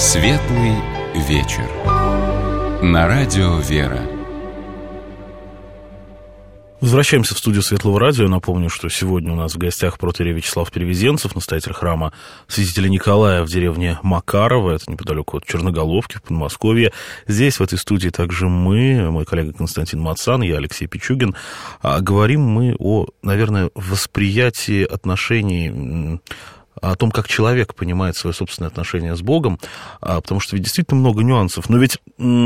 Светлый вечер. На радио «Вера». Возвращаемся в студию Светлого радио. Напомню, что сегодня у нас в гостях протоиерей Вячеслав Перевезенцев, настоятель храма Святителя Николая в деревне Макарово, это неподалеку от Черноголовки, в Подмосковье. Здесь, в этой студии, также мой коллега Константин Мацан, я Алексей Пичугин. Говорим мы о, наверное, восприятии отношений, о том, как человек понимает свое собственное отношение с Богом, потому что ведь действительно много нюансов. Но ведь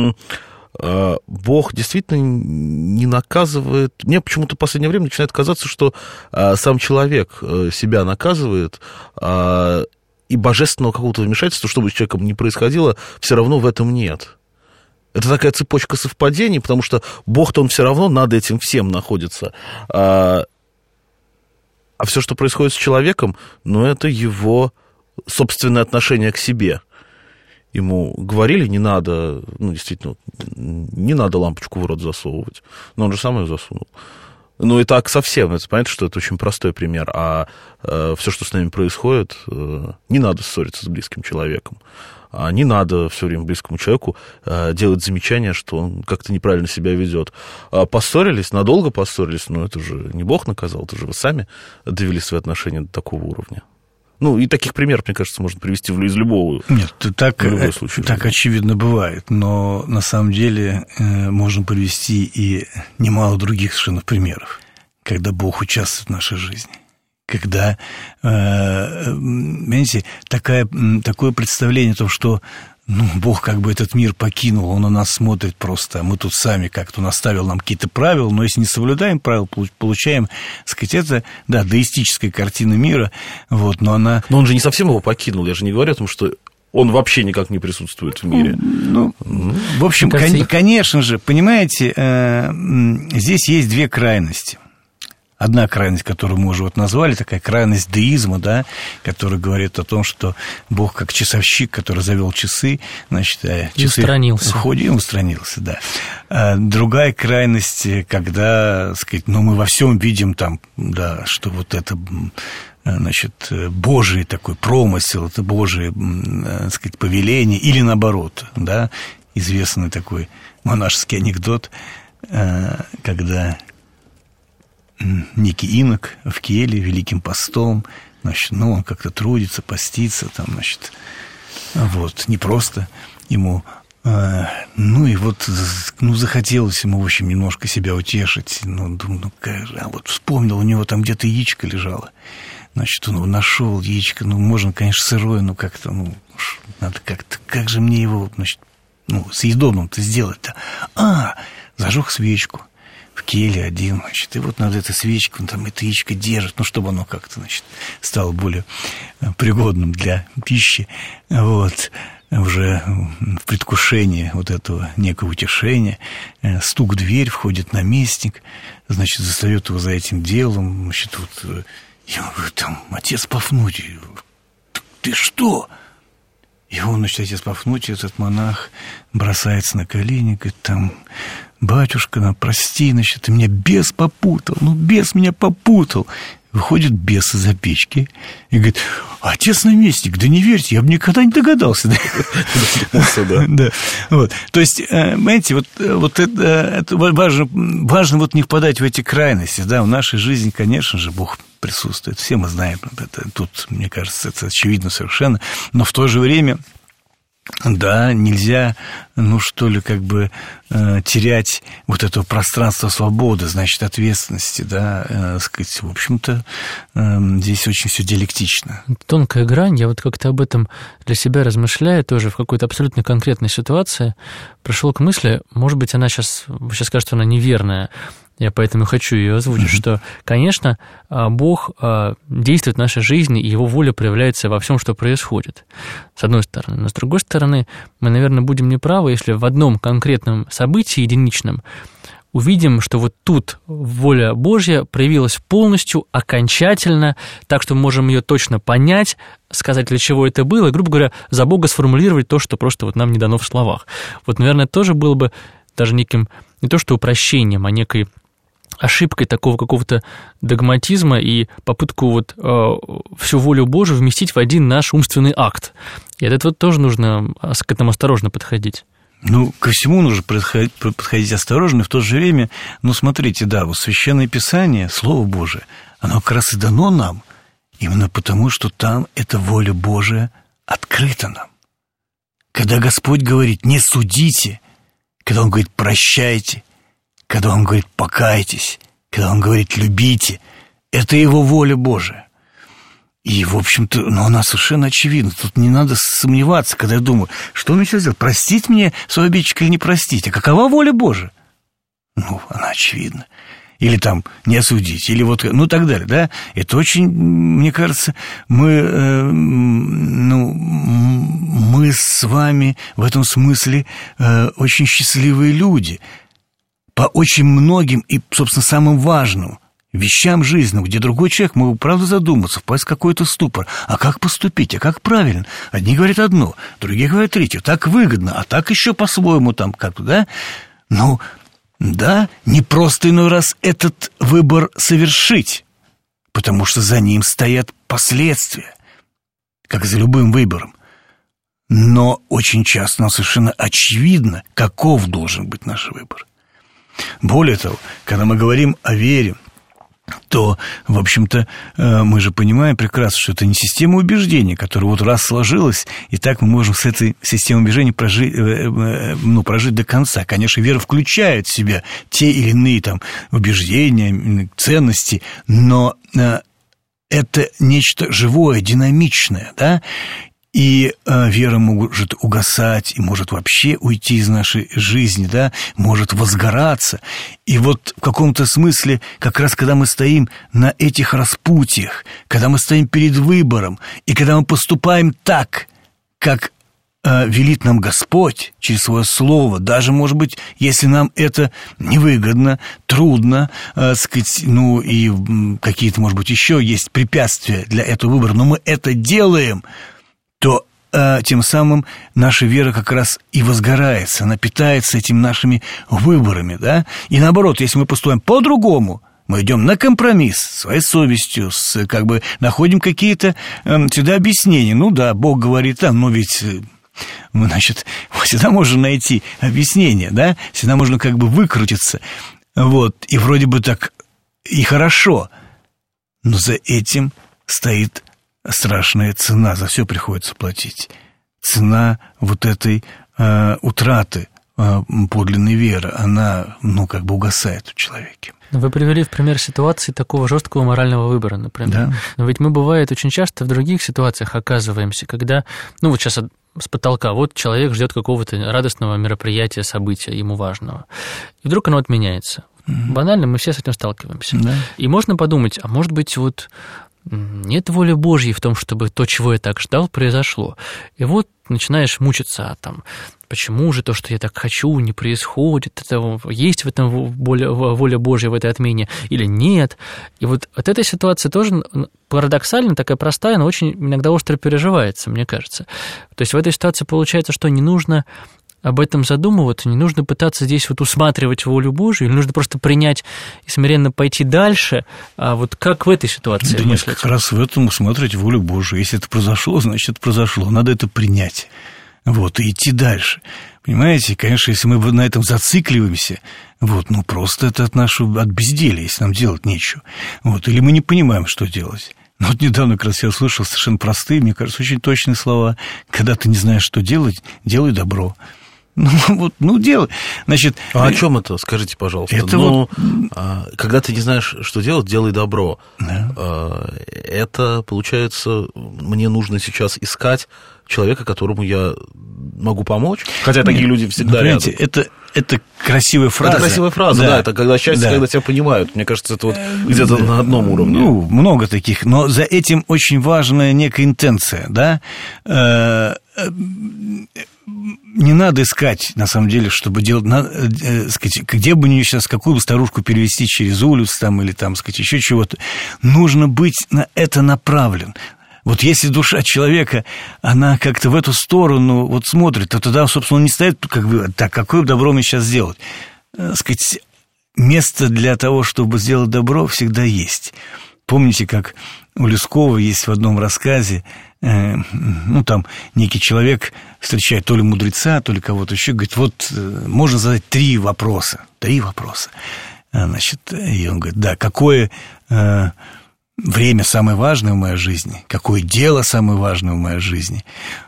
Бог действительно не наказывает. Мне почему-то в последнее время начинает казаться, что сам человек себя наказывает, и божественного какого-то вмешательства, что бы с человеком ни происходило, все равно в этом нет. Это такая цепочка совпадений, потому что Бог-то он все равно над этим всем находится. А все, что происходит с человеком, это его собственное отношение к себе. Ему говорили, не надо, действительно, не надо лампочку в рот засовывать. Но он же сам ее засунул. И так совсем. Это понятно, что это очень простой пример. А все, что с нами происходит, не надо ссориться с близким человеком. Не надо все время близкому человеку делать замечания, что он как-то неправильно себя ведет. Поссорились, надолго поссорились, но это же не Бог наказал, это же вы сами довели свои отношения до такого уровня. И таких примеров, мне кажется, можно привести из любого. Нет, так очевидно бывает, но на самом деле можно привести и немало других совершенно примеров, когда Бог участвует в нашей жизни. Когда, понимаете, такое представление о том, что Бог как бы этот мир покинул, Он на нас смотрит просто, а мы тут сами как-то, Он оставил нам какие-то правила, но если не соблюдаем правил, получаем, так сказать, это, деистическая картина мира, но она... Но Он же не совсем его покинул, я же не говорю о том, что Он вообще никак не присутствует в мире. В общем, конечно же, понимаете, здесь есть две крайности. Одна крайность, которую мы уже назвали, такая крайность деизма, которая говорит о том, что Бог как часовщик, который завел часы, часы устранился, да. Другая крайность, когда, сказать, мы во всем видим что это, Божий такой промысел, это Божие, сказать, повеление, или наоборот, известный такой монашеский анекдот, когда некий инок в келье великим постом, он как-то трудится, постится, непросто ему, захотелось ему, в общем, немножко себя утешить, вспомнил, у него там где-то яичко лежало, он нашел яичко, можно, конечно, сырое, но как-то, надо как-то, как же мне его, съедобным-то сделать-то? Зажег свечку в келье один, и надо эту свечку, это яичко держит, чтобы оно как-то, стало более пригодным для пищи, уже в предвкушении этого некого утешения, стук в дверь, входит наместник, застает его за этим делом, я говорю, отец Пафнутий, ты что? И он, отец Пафнутий, этот монах, бросается на колени, говорит, батюшка, прости, ты меня бес попутал, бес меня попутал. Выходит бес из-за печки и говорит, отец наместник, не верьте, я бы никогда не догадался. Да. То есть, понимаете, это важно не впадать в эти крайности. В нашей жизни, конечно же, Бог присутствует. Все мы знаем это. Тут, мне кажется, это очевидно совершенно. Но в то же время, нельзя, терять этого пространства свободы, ответственности, сказать, в общем-то, здесь очень все диалектично. Тонкая грань, я как-то об этом для себя размышляю, тоже в какой-то абсолютно конкретной ситуации пришел к мысли, может быть, вы сейчас скажете, что она неверная, я поэтому хочу ее озвучить, что, конечно, Бог действует в нашей жизни, и Его воля проявляется во всем, что происходит, с одной стороны. Но с другой стороны, мы, наверное, будем неправы, если в одном конкретном событии единичном увидим, что тут воля Божья проявилась полностью, окончательно, так что мы можем ее точно понять, сказать, для чего это было, и, грубо говоря, за Бога сформулировать то, что просто нам не дано в словах. Наверное, тоже было бы даже неким, не то что упрощением, а некой ошибкой такого какого-то догматизма и попытку вот всю волю Божию вместить в один наш умственный акт. И от этого тоже нужно к этому осторожно подходить. Ну, ко всему нужно подходить осторожно, и в то же время, ну, смотрите, да, вот Священное Писание, Слово Божие, оно как раз и дано нам, именно потому, что там эта воля Божия открыта нам. Когда Господь говорит «не судите», когда Он говорит «прощайте», когда Он говорит «покайтесь», когда Он говорит «любите», это Его воля Божия. И, в общем-то, ну, она совершенно очевидна. Тут не надо сомневаться, когда я думаю, что мне сейчас сделать? Простить мне свой обидчик или не простить? А какова воля Божия? Ну, она очевидна. Или там не осудить, или вот, ну, так далее, да? Это очень, мне кажется, мы с вами в этом смысле очень счастливые люди. По очень многим и, собственно, самым важным вещам жизни, где другой человек мог, правда, задуматься, впасть в какой-то ступор. А как поступить? А как правильно? Одни говорят одно, другие говорят третье. Так выгодно, а так еще по-своему там как-то, да? Ну, да, не просто иной раз этот выбор совершить, потому что за ним стоят последствия, как за любым выбором. Но очень часто нам совершенно очевидно, каков должен быть наш выбор. Более того, когда мы говорим о вере, то, в общем-то, мы же понимаем прекрасно, что это не система убеждений, которая вот раз сложилась, и так мы можем с этой системой убеждений прожить до конца. Конечно, вера включает в себя те или иные там убеждения, ценности, но это нечто живое, динамичное, да? И вера может угасать, и может вообще уйти из нашей жизни, да, может возгораться. И вот в каком-то смысле, как раз когда мы стоим на этих распутьях, когда мы стоим перед выбором, и когда мы поступаем так, как велит нам Господь через Свое Слово, даже, может быть, если нам это невыгодно, трудно, сказать, ну, и какие-то, может быть, еще есть препятствия для этого выбора, но мы это делаем, то тем самым наша вера как раз и возгорается, она питается этими нашими выборами, да? И наоборот, если мы поступаем по-другому, мы идем на компромисс с своей совестью, как бы находим какие-то всегда объяснения. Ну да, Бог говорит, но ведь, значит, всегда можно найти объяснение, да? Всегда можно как бы выкрутиться, вот, и вроде бы так и хорошо, но за этим стоит страшная цена, за все приходится платить. Цена вот этой утраты подлинной веры, она, ну, как бы угасает в человеке. Вы привели в пример ситуации такого жесткого морального выбора, например. Да. Но ведь мы, бывает, очень часто в других ситуациях оказываемся, когда, ну, вот сейчас с потолка, вот человек ждет какого-то радостного мероприятия, события, ему важного, и вдруг оно отменяется. Банально, мы все с этим сталкиваемся. Да. И можно подумать, а может быть, вот нет воли Божьей в том, чтобы то, чего я так ждал, произошло. И вот начинаешь мучиться, а там, почему же то, что я так хочу, не происходит, это, есть в этом воля Божья в этой отмене или нет. И вот эта ситуация тоже парадоксально, такая простая, но очень иногда остро переживается, мне кажется. То есть в этой ситуации получается, что не нужно об этом задумываться, не нужно пытаться здесь вот усматривать волю Божию, или нужно просто принять и смиренно пойти дальше, а вот как в этой ситуации? Да нет, как раз в этом усматривать волю Божию. Если это произошло, значит, это произошло. Надо это принять, вот, и идти дальше. Понимаете, конечно, если мы на этом зацикливаемся, вот, ну, просто это от безделия, если нам делать нечего. Вот, или мы не понимаем, что делать. Ну, вот недавно как раз я услышал совершенно простые, мне кажется, очень точные слова. Когда ты не знаешь, что делать, делай добро. Ну, вот, ну, делай. Значит, о чем это? Скажите, пожалуйста. Это вот... Когда ты не знаешь, что делать, делай добро. Да. Это, получается, мне нужно сейчас искать человека, которому я могу помочь. Хотя такие люди всегда рядом. Это красивая фраза. Это красивая фраза, да. Это когда счастье, когда тебя понимают. Мне кажется, это вот где-то на одном уровне. Ну, много таких. Но за этим очень важная некая интенция, да. Не надо искать, на самом деле, чтобы делать, сказать, где бы мне сейчас, какую бы старушку перевести через улицу, там, или там, сказать, еще чего-то. Нужно быть на это направлен. Вот если душа человека, она как-то в эту сторону вот смотрит, то тогда, собственно, он не стоит, как бы, так, какое добро мне сейчас сделать? Сказать, место для того, чтобы сделать добро, всегда есть. Помните, как у Лескова есть в одном рассказе, там некий человек встречает то ли мудреца, то ли кого-то еще, говорит, вот можно задать 3 вопроса. 3 вопроса. Значит, и он говорит, да, какое время самое важное в моей жизни, какое дело самое важное в моей жизни,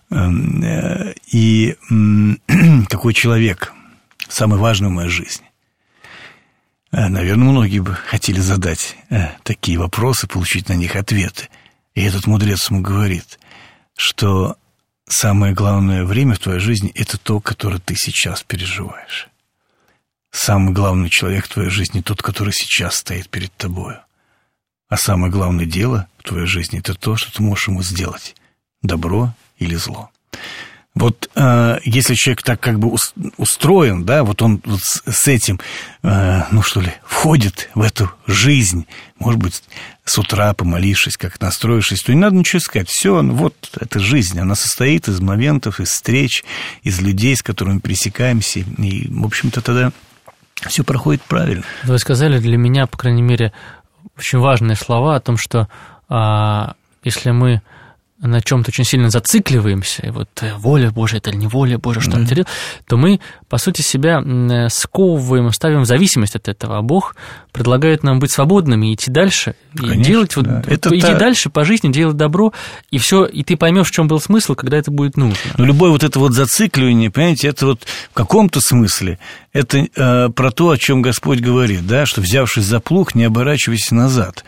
и какой человек самый важный в моей жизни. Наверное, многие бы хотели задать такие вопросы, получить на них ответы. И этот мудрец ему говорит, что самое главное время в твоей жизни – это то, которое ты сейчас переживаешь. Самый главный человек в твоей жизни – тот, который сейчас стоит перед тобой. А самое главное дело в твоей жизни – это то, что ты можешь ему сделать – добро или зло. Вот если человек так как бы устроен, да, вот он вот с этим, входит в эту жизнь, может быть, с утра помолившись, как настроившись, то не надо ничего искать. Все, вот эта жизнь, она состоит из моментов, из встреч, из людей, с которыми пересекаемся, и, в общем-то, тогда все проходит правильно. Вы сказали для меня, по крайней мере, очень важные слова о том, что если мы на чем-то очень сильно зацикливаемся, и вот воля Божия, это или не воля Божия, что он делает, то мы, по сути, себя сковываем, ставим в зависимость от этого, а Бог предлагает нам быть свободными и идти дальше, и делать идти дальше по жизни, делать добро, и все, и ты поймешь, в чем был смысл, когда это будет нужно. Но любое вот это вот зацикливание, понимаете, это вот в каком-то смысле, это про то, о чем Господь говорит, да, что, взявшись за плуг, не оборачивайся назад.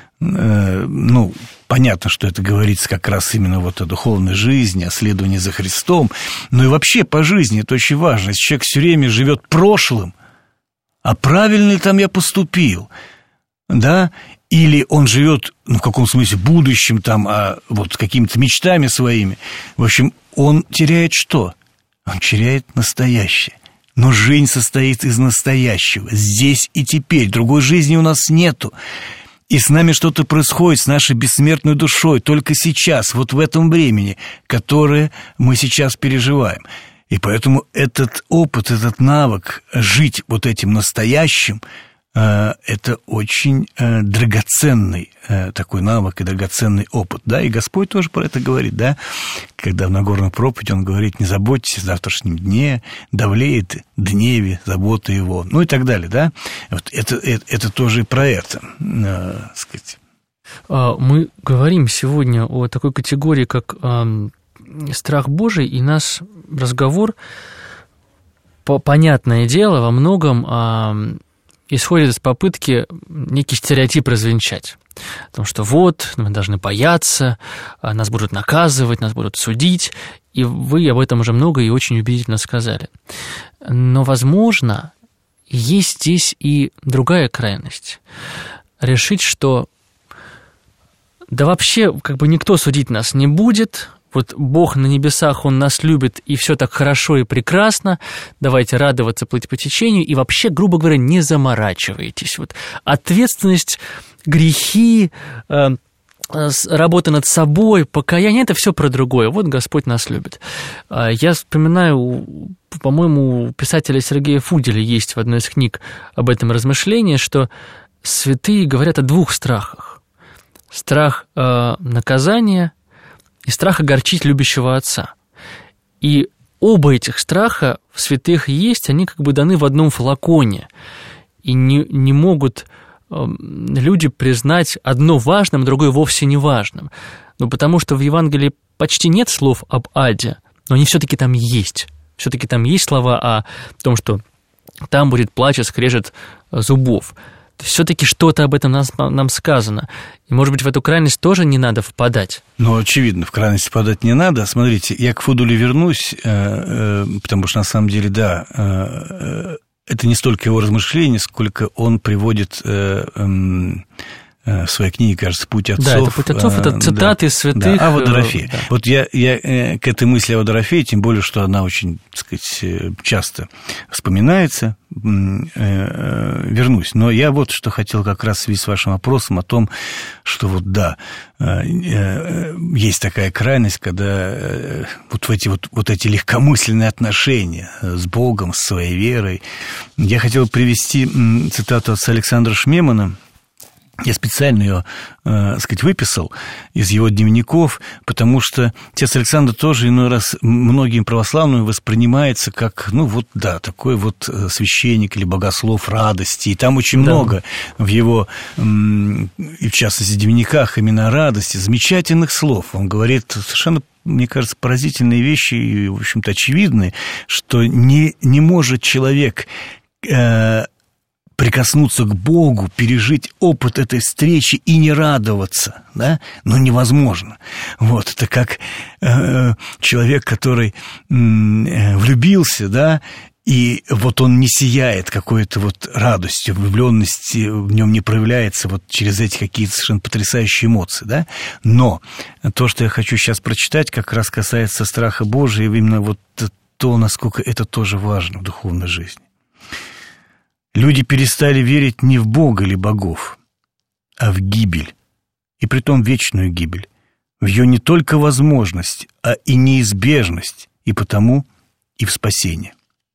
Понятно, что это говорится как раз именно вот о духовной жизни, о следовании за Христом, но и вообще по жизни это очень важно. Если человек все время живет прошлым, а правильно ли там я поступил, да, или он живет, в каком смысле, будущим, там, вот какими-то мечтами своими, в общем, он теряет что? Он теряет настоящее. Но жизнь состоит из настоящего, здесь и теперь, другой жизни у нас нету. И с нами что-то происходит, с нашей бессмертной душой, только сейчас, вот в этом времени, которое мы сейчас переживаем. И поэтому этот опыт, этот навык жить вот этим настоящим, это очень драгоценный такой навык и драгоценный опыт, да, и Господь тоже про это говорит, да, когда в Нагорной проповеди Он говорит, не заботьтесь о завтрашнем дне, давлеет дневе забота его, и так далее, да, вот это тоже и про это, сказать. Мы говорим сегодня о такой категории, как страх Божий, и наш разговор, понятное дело, во многом исходит из попытки некий стереотип развенчать. О том, что вот, мы должны бояться, нас будут наказывать, нас будут судить, и вы об этом уже много и очень убедительно сказали. Но, возможно, есть здесь и другая крайность. Решить, что да вообще никто судить нас не будет, вот Бог на небесах, Он нас любит, и все так хорошо и прекрасно, давайте радоваться, плыть по течению, и вообще, грубо говоря, не заморачивайтесь. Вот ответственность, грехи, работа над собой, покаяние – это все про другое. Вот Господь нас любит. Я вспоминаю, по-моему, у писателя Сергея Фуделя есть в одной из книг об этом размышление, что святые говорят о 2 страхах. Страх наказания и страх огорчить любящего отца. И оба этих страха в святых есть, они даны в одном флаконе. И не могут люди признать одно важным, другое вовсе не важным. Потому что в Евангелии почти нет слов об аде, но они все-таки там есть. Все-таки там есть слова о том, что там будет плач и скрежет зубов. Все-таки что-то об этом нам сказано. И, может быть, в эту крайность тоже не надо впадать. Очевидно, в крайность впадать не надо. Смотрите, я к Фуделю вернусь, потому что, на самом деле, да, это не столько его размышления, сколько он приводит в своей книге, кажется, «Путь отцов». Да, это «Путь отцов», это цитаты из святых. Да, Ава Дорофея. Да. Вот я к этой мысли Ава Дорофея, тем более, что она очень, так сказать, часто вспоминается, вернусь. Но я вот что хотел как раз в связи с вашим вопросом о том, что вот да, есть такая крайность, когда вот эти легкомысленные отношения с Богом, с своей верой. Я хотел привести цитату отца Александра Шмемана. Я специально ее, сказать, выписал из его дневников, потому что отец Александр тоже иной раз многим православным воспринимается как, такой вот священник или богослов радости. И там очень много в его, и в частности, в дневниках именно радости, замечательных слов. Он говорит совершенно, мне кажется, поразительные вещи и, в общем-то, очевидные, что не может человек прикоснуться к Богу, пережить опыт этой встречи и не радоваться, да, невозможно. Вот, это как человек, который влюбился, да, и вот он не сияет какой-то вот радостью, влюбленности в нем не проявляется вот через эти какие-то совершенно потрясающие эмоции, да. Но то, что я хочу сейчас прочитать, как раз касается страха Божия, именно вот то, насколько это тоже важно в духовной жизни. Люди перестали верить не в Бога или богов, а в гибель, и притом вечную гибель, в ее не только возможность, а и неизбежность, и потому и в спасение.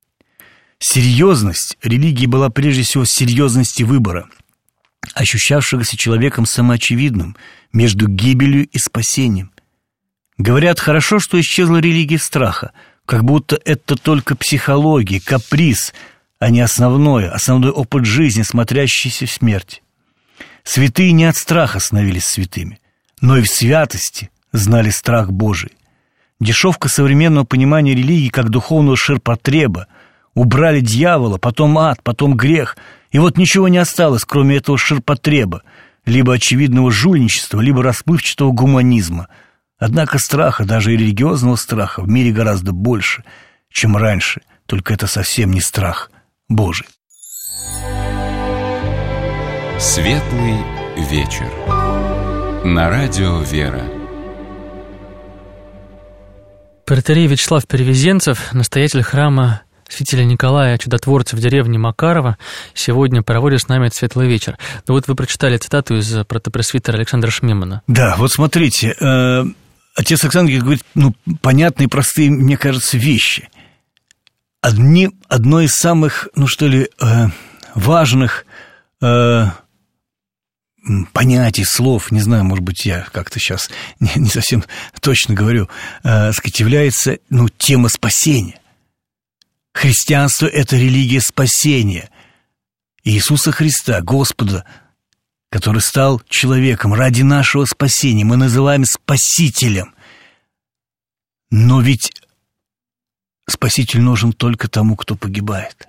Серьезность религии была прежде всего серьезности выбора, ощущавшегося человеком самоочевидным между гибелью и спасением. Говорят, хорошо, что исчезла религия страха, как будто это только психология, каприз, а не основной опыт жизни, смотрящийся в смерть. Святые не от страха становились святыми, но и в святости знали страх Божий. Дешевка современного понимания религии как духовного ширпотреба. Убрали дьявола, потом ад, потом грех, и вот ничего не осталось, кроме этого ширпотреба, либо очевидного жульничества, либо расплывчатого гуманизма. Однако страха, даже и религиозного страха, в мире гораздо больше, чем раньше, только это совсем не страх Божий. Светлый вечер. На радио «Вера». Протоиерей Вячеслав Перевезенцев, настоятель храма святителя Николая Чудотворца в деревне Макарова, сегодня проводит с нами этот светлый вечер. Ну вот вы прочитали цитату из протопресвитера Александра Шмемана. Да, вот смотрите, отец Александр говорит, понятные, простые, мне кажется, вещи. Одно из самых, важных понятий, слов, не знаю, может быть, я как-то сейчас не совсем точно говорю, является, тема спасения. Христианство – это религия спасения. Иисуса Христа, Господа, который стал человеком ради нашего спасения, мы называем Спасителем. Но ведь Спаситель нужен только тому, кто погибает.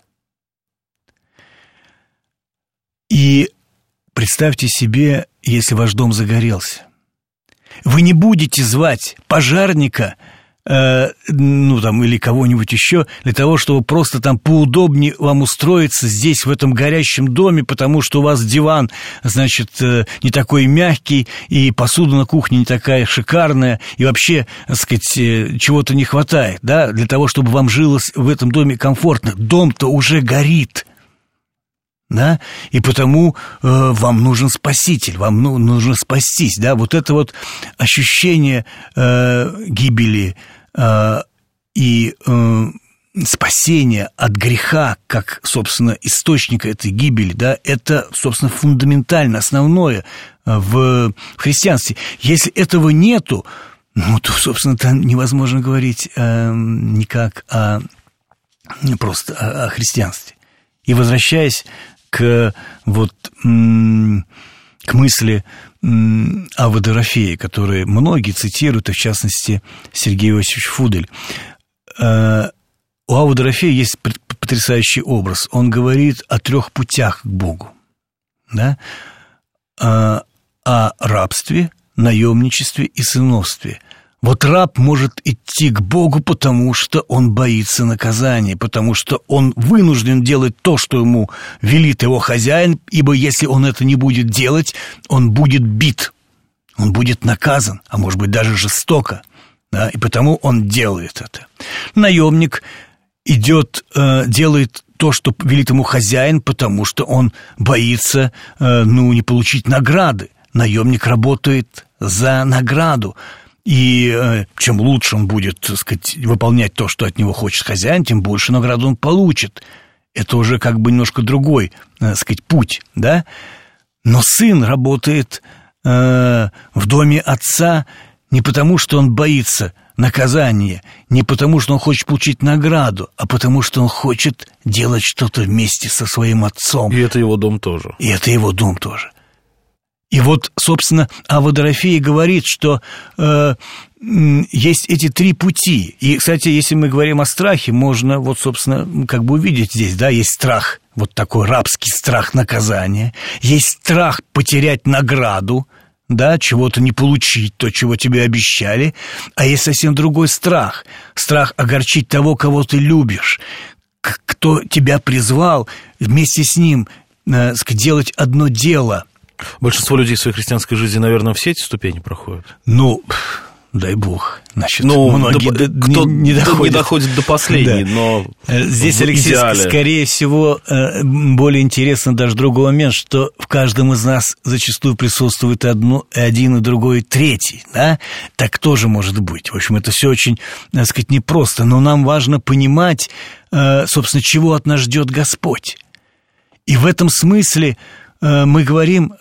И представьте себе, если ваш дом загорелся. Вы не будете звать пожарника, или кого-нибудь еще, для того, чтобы просто там поудобнее вам устроиться здесь, в этом горящем доме, потому что у вас диван, не такой мягкий, и посуда на кухне не такая шикарная, и вообще, чего-то не хватает, да, для того, чтобы вам жилось в этом доме комфортно. Дом-то уже горит, да, и потому вам нужен Спаситель, вам нужно спастись, да, вот это вот ощущение гибели и спасения от греха, как, собственно, источника этой гибели, да, это, собственно, фундаментально, основное в христианстве. Если этого нету, то, собственно, там невозможно говорить никак просто о христианстве. И возвращаясь к мысли Авы Дорофея, которые многие цитируют, и в частности Сергей Иосифович Фудель. У Авы Дорофея есть потрясающий образ. Он говорит о 3 путях к Богу. Да? О рабстве, наемничестве и сыновстве. Вот раб может идти к Богу, потому что он боится наказания, потому что он вынужден делать то, что ему велит его хозяин, ибо если он это не будет делать, он будет бит, он будет наказан, а может быть даже жестоко, да, и потому он делает это. Наемник идет, делает то, что велит ему хозяин, потому что он боится, не получить награды. Наемник работает за награду. И чем лучше он будет, так сказать, выполнять то, что от него хочет хозяин, тем больше награду он получит. Это уже как бы немножко другой, так сказать, путь, да? Но сын работает в доме отца не потому, что он боится наказания, не потому, что он хочет получить награду, а потому, что он хочет делать что-то вместе со своим отцом. И это его дом тоже. И это его дом тоже. И вот, собственно, Авва Дорофея говорит, что есть эти три пути. И, кстати, если мы говорим о страхе, можно, вот, собственно, как бы увидеть здесь, да, есть страх, вот такой рабский страх наказания, есть страх потерять награду, да, чего-то не получить, то, чего тебе обещали, а есть совсем другой страх, страх огорчить того, кого ты любишь, кто тебя призвал, вместе с ним делать одно дело. Большинство людей в своей христианской жизни, наверное, все эти ступени проходят. Дай бог. Значит, многие не доходит до последней, да. Но здесь, Алексей, скорее всего, более интересно даже другой момент, что в каждом из нас зачастую присутствует один и другой, и третий, да? Так тоже может быть. В общем, это все очень, так сказать, непросто, но нам важно понимать, собственно, чего от нас ждет Господь. И в этом смысле мы говорим,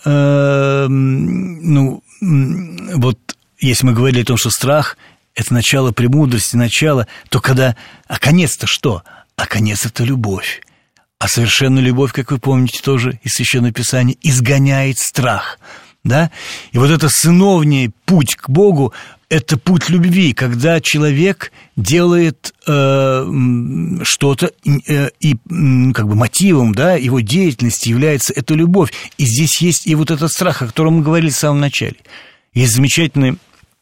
вот если мы говорили о том, что страх – это начало премудрости, начало, то когда… А конец-то что? А конец – это любовь. А совершенная любовь, как вы помните тоже из Священного Писания, изгоняет страх. Да? И вот это сыновний путь к Богу – это путь любви, когда человек делает что-то, и как бы мотивом, да, его деятельности является эта любовь. И здесь есть и вот этот страх, о котором мы говорили в самом начале. Есть замечательные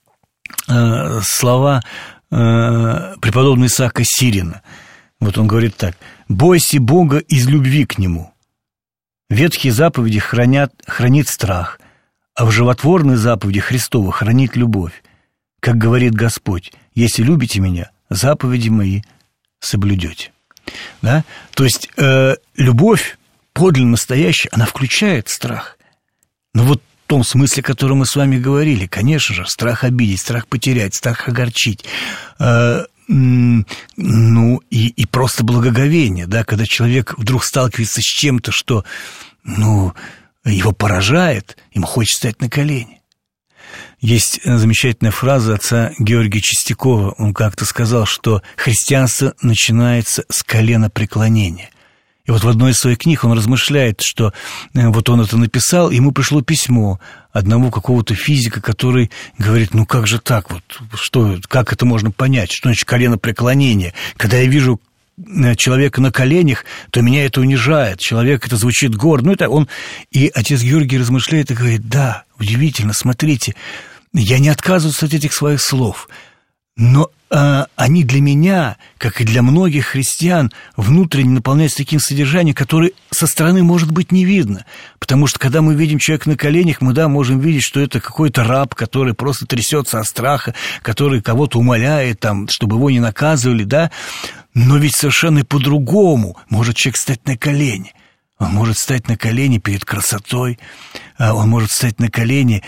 слова преподобного Исаака Сирина. Вот он говорит так: «Бойся Бога из любви к Нему. Ветхие заповеди хранит страх, а в животворной заповеди Христова хранит любовь. Как говорит Господь: если любите Меня, заповеди Мои соблюдете». Да? То есть любовь подлинно настоящая, она включает страх. Но вот в том смысле, о котором мы с вами говорили, конечно же, страх обидеть, страх потерять, страх огорчить, и просто благоговение, да, когда человек вдруг сталкивается с чем-то, что, его поражает, ему хочется встать на колени. Есть замечательная фраза отца Георгия Чистякова. Он как-то сказал, что христианство начинается с коленопреклонения. И вот в одной из своих книг он размышляет, что вот он это написал, и ему пришло письмо одного какого-то физика, который говорит: как же так, вот, как это можно понять, что значит коленопреклонение? Когда я вижу человека на коленях, то меня это унижает, человек, это звучит гордо. И отец Георгий размышляет и говорит: да, удивительно, смотрите, я не отказываюсь от этих своих слов, но они для меня, как и для многих христиан, внутренне наполняются таким содержанием, которое со стороны, может быть, не видно. Потому что, когда мы видим человека на коленях, мы, можем видеть, что это какой-то раб, который просто трясется от страха, который кого-то умоляет, чтобы его не наказывали, да. Но ведь совершенно по-другому может человек стать на колени. Он может стать на колени перед красотой, он может стать на колени,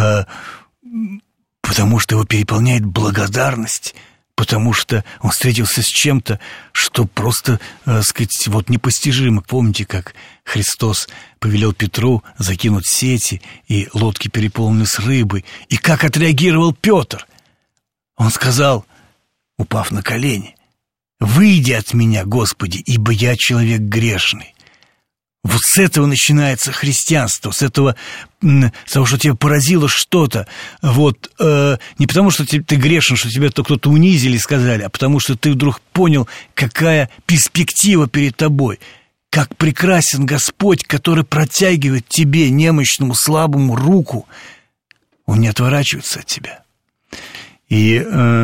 потому что его переполняет благодарность, потому что он встретился с чем-то, что просто, непостижимо. Помните, как Христос повелел Петру закинуть сети, и лодки переполнились рыбой, и как отреагировал Петр? Он сказал, упав на колени: «Выйди от меня, Господи, ибо я человек грешный». Вот с этого начинается христианство, с того, что тебя поразило что-то. Не потому, что ты грешен, что тебя кто-то унизили и сказали, а потому, что ты вдруг понял, какая перспектива перед тобой. Как прекрасен Господь, который протягивает тебе, немощному, слабому, руку. Он не отворачивается от тебя. И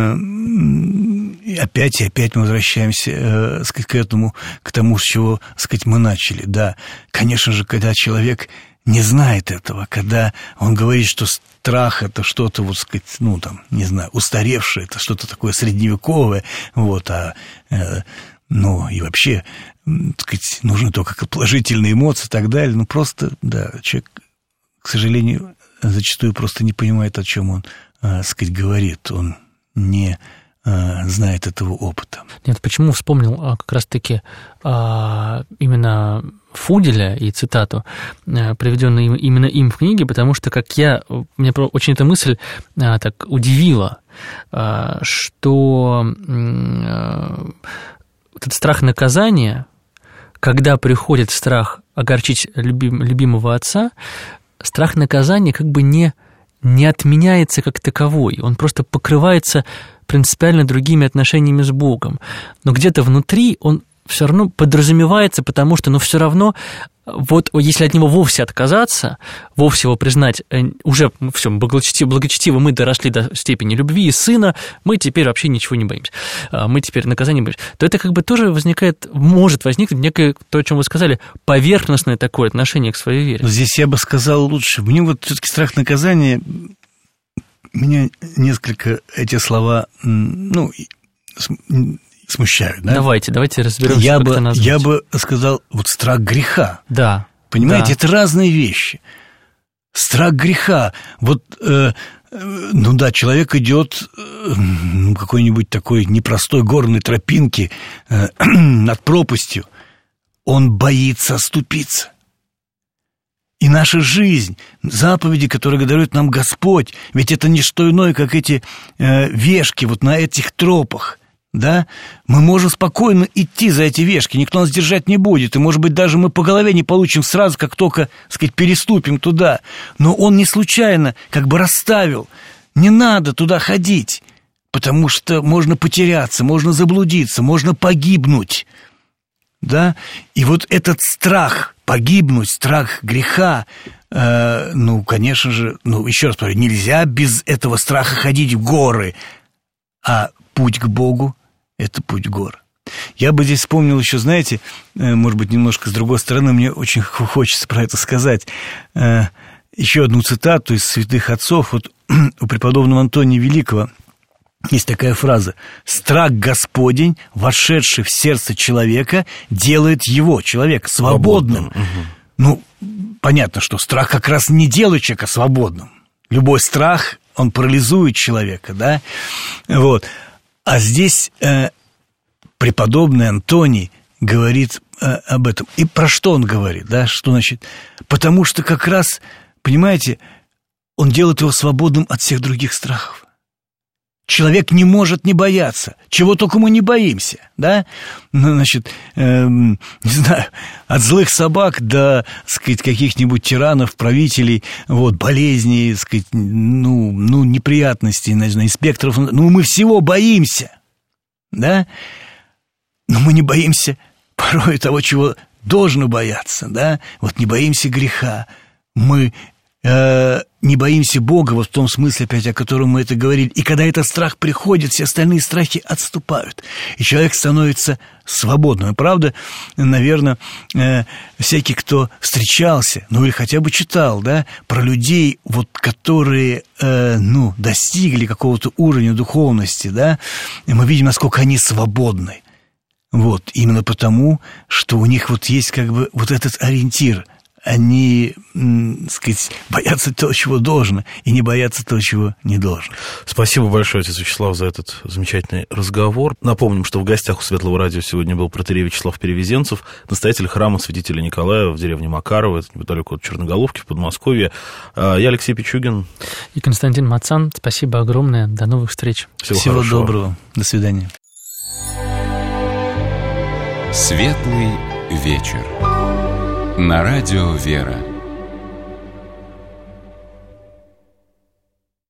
опять мы возвращаемся к тому, с чего, сказать, мы начали. Да, конечно же, когда человек не знает этого, когда он говорит, что страх — это что-то, вот, сказать, ну, там, не знаю, устаревшее, это что-то такое средневековое, вот, ну, и вообще, так сказать, нужны только положительные эмоции и так далее. Ну, просто, да, человек, к сожалению, зачастую просто не понимает, о чем он, так сказать, говорит. Он не знает этого опыта. Нет, почему вспомнил как раз-таки именно Фуделя и цитату, приведенную именно им в книге, потому что, меня очень эта мысль так удивила, что этот страх наказания, когда приходит страх огорчить любимого отца, страх наказания как бы не отменяется как таковой, он просто покрывается принципиально другими отношениями с Богом. Но где-то внутри он все равно подразумевается, потому что, все равно, вот если от него вовсе отказаться, вовсе его признать, уже все, благочестиво мы доросли до степени любви и сына, мы теперь вообще ничего не боимся, мы теперь наказания боимся, то это как бы тоже может возникнуть некое, то, о чем вы сказали, поверхностное такое отношение к своей вере. Здесь я бы сказал лучше. Мне вот все-таки страх наказания, меня несколько эти слова, смущают, да? Давайте разберемся, как это назвать. Я бы сказал, вот страх греха. Да. Понимаете, это разные вещи. Страх греха. Вот, человек идет какой-нибудь такой непростой горной тропинки над пропастью. Он боится оступиться. И наша жизнь, заповеди, которые дарует нам Господь, ведь это не что иное, как эти вешки вот на этих тропах, да? Мы можем спокойно идти за эти вешки, никто нас держать не будет, и, может быть, даже мы по голове не получим сразу, как только, так сказать, переступим туда. Но Он не случайно как бы расставил. Не надо туда ходить, потому что можно потеряться, можно заблудиться, можно погибнуть. Да? И вот этот страх погибнуть, страх греха, конечно же, еще раз говорю, нельзя без этого страха ходить в горы, а путь к Богу — это путь в горы. Я бы здесь вспомнил еще, знаете, может быть, немножко с другой стороны, мне очень хочется про это сказать, еще одну цитату из святых отцов, вот у преподобного Антония Великого есть такая фраза: «Страх Господень, вошедший в сердце человека, делает его, человека, свободным». Понятно, что страх как раз не делает человека свободным. Любой страх, он парализует человека, да? Вот. А здесь преподобный Антоний говорит об этом. И про что он говорит, да? Что значит? Потому что как раз, понимаете, он делает его свободным от всех других страхов. Человек не может не бояться. Чего только мы не боимся, да? Не знаю, от злых собак до, сказать, каких-нибудь тиранов, правителей, вот, болезней, сказать, неприятностей, инспекторов. Мы всего боимся, да? Но мы не боимся порой того, чего должно бояться, да? Вот не боимся греха. Мы не боимся Бога, вот в том смысле, опять, о котором мы это говорили. И когда этот страх приходит, все остальные страхи отступают, и человек становится свободным. И правда, наверное, всякий, кто встречался, или хотя бы читал, да, про людей, вот, которые, достигли какого-то уровня духовности, да, и мы видим, насколько они свободны. Вот, именно потому, что у них вот есть как бы вот этот ориентир. Они, сказать, боятся того, чего должно, и не боятся того, чего не должно. Спасибо большое, отец Вячеслав, за этот замечательный разговор. Напомним, что в гостях у Светлого радио сегодня был протоиерей Вячеслав Перевезенцев, настоятель храма святителя Николая в деревне Макарово, это неподалеку от Черноголовки, в Подмосковье. Я Алексей Пичугин. И Константин Мацан. Спасибо огромное. До новых встреч. Всего доброго. До свидания. Светлый вечер. На радио «Вера».